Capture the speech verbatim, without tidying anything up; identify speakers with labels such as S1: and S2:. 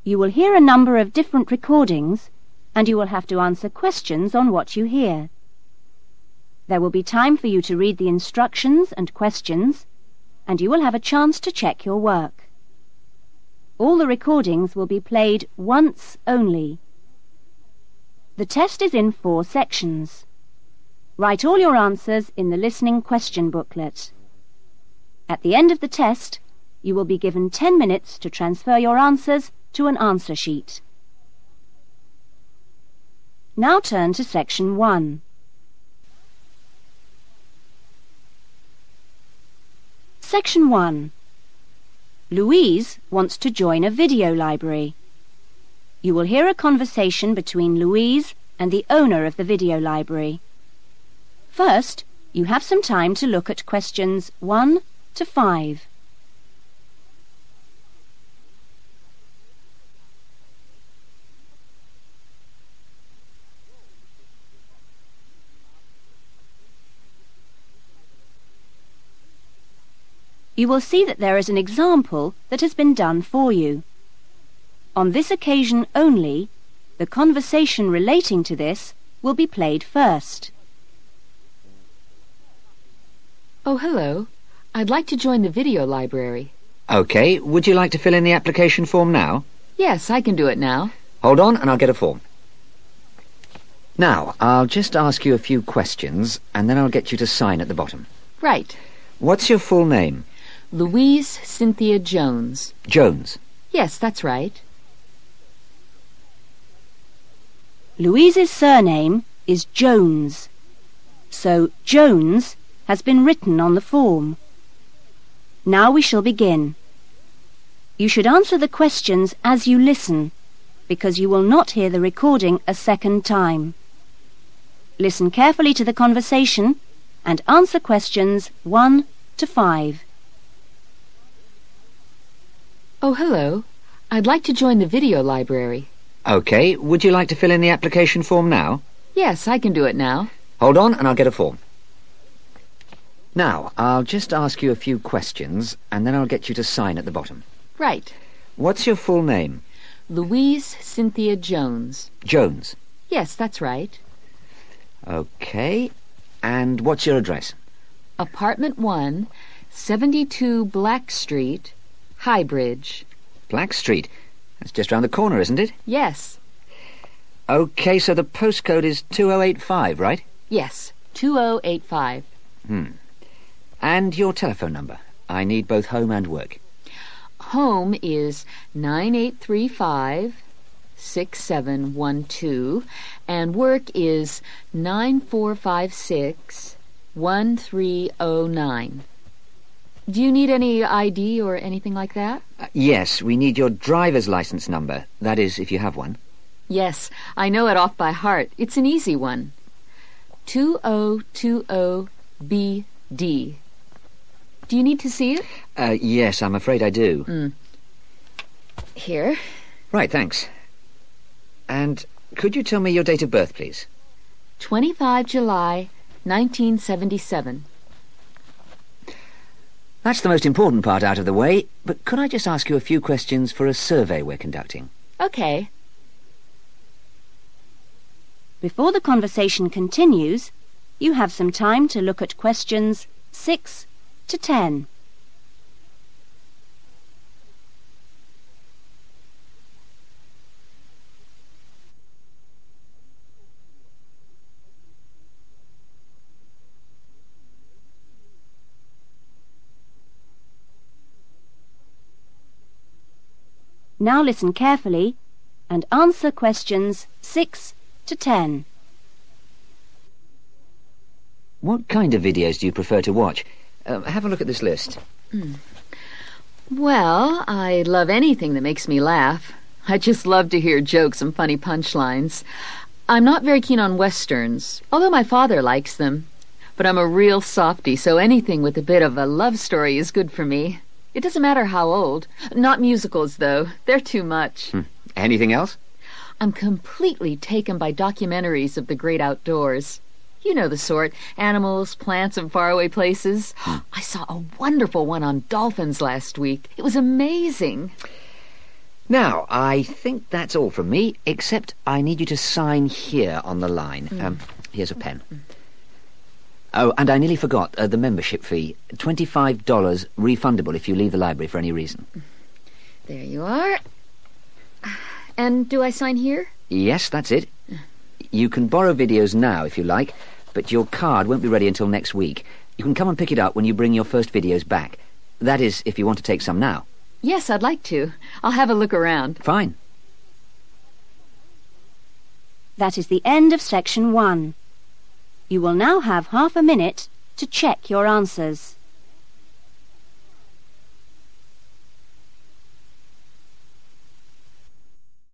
S1: You will hear a number of different recordings, and you will have to answer questions on what you hear. There will be time for you to read the instructions and questions, and you will have a chance to check your work. All the recordings will be played once only. The test is in four sections. Write all your answers in the listening question booklet. At the end of the test, you will be given ten minutes to transfer your answers to an answer sheet. Now turn to section one. Section one. Louise wants to join a video library. You will hear a conversation between Louise and the owner of the video library. First, you have some time to look at questions one to five. You will see that there is an example that has been done for you. On this occasion only, the conversation relating to this will be played first.
S2: Oh, hello. I'd like to join the video library.
S3: OK, would you like to fill in the application form now?
S2: Yes, I can do it now.
S3: Hold on and I'll get a form. Now, I'll just ask you a few questions and then I'll get you to sign at the bottom.
S2: Right.
S3: What's your full name?
S2: Louise Cynthia Jones.
S3: Jones?
S2: Yes, that's right.
S1: Louise's surname is Jones, so Jones has been written on the form. Now we shall begin. You should answer the questions as you listen, because you will not hear the recording a second time. Listen carefully to the conversation and answer questions one to five.
S2: Oh, hello. I'd like to join the video library.
S3: OK, would you like to fill in the application form now?
S2: Yes, I can do it now.
S3: Hold on and I'll get a form. Now, I'll just ask you a few questions and then I'll get you to sign at the bottom.
S2: Right.
S3: What's your full name?
S2: Louise Cynthia Jones.
S3: Jones?
S2: Yes, that's right.
S3: OK. And what's your address?
S2: Apartment one, seventy-two Black Street, Highbridge.
S3: Black Street? That's just round the corner, isn't it?
S2: Yes.
S3: OK, so the postcode is two oh eight five, right?
S2: Yes, two oh eight five.
S3: Hmm. And your telephone number. I need both home and work.
S2: Home is nine eight three five, six seven one two, and work is nine four five six, one three oh nine. Do you need any I D or anything like that?
S3: Uh, yes, we need your driver's license number. That is, if you have one.
S2: Yes, I know it off by heart. It's an easy one. two oh two oh B D. Do you need to see it?
S3: Uh, yes, I'm afraid I do.
S2: Mm. Here.
S3: Right, thanks. And could you tell me your date of birth, please?
S2: twenty-five July, nineteen seventy-seven.
S3: That's the most important part out of the way, but could I just ask you a few questions for a survey we're conducting?
S2: Okay.
S1: Before the conversation continues, you have some time to look at questions six to ten. Now listen carefully and answer questions six to ten.
S3: What kind of videos do you prefer to watch? Uh, have a look at this list.
S2: Mm. Well, I love anything that makes me laugh. I just love to hear jokes and funny punchlines. I'm not very keen on westerns, although my father likes them. But I'm a real softie, so anything with a bit of a love story is good for me. It doesn't matter how old. Not musicals, though. They're too much.
S3: Hmm. Anything else?
S2: I'm completely taken by documentaries of the great outdoors. You know the sort. Animals, plants, and faraway places. I saw a wonderful one on dolphins last week. It was amazing.
S3: Now, I think that's all from me, except I need you to sign here on the line. Mm. Um, here's a pen. Mm. Oh, and I nearly forgot uh, the membership fee. twenty-five dollars refundable if you leave the library for any reason.
S2: There you are. And do I sign here?
S3: Yes, that's it. You can borrow videos now if you like, but your card won't be ready until next week. You can come and pick it up when you bring your first videos back. That is, if you want to take some now.
S2: Yes, I'd like to. I'll have a look around.
S3: Fine.
S1: That is the end of section one. You will now have half a minute to check your answers.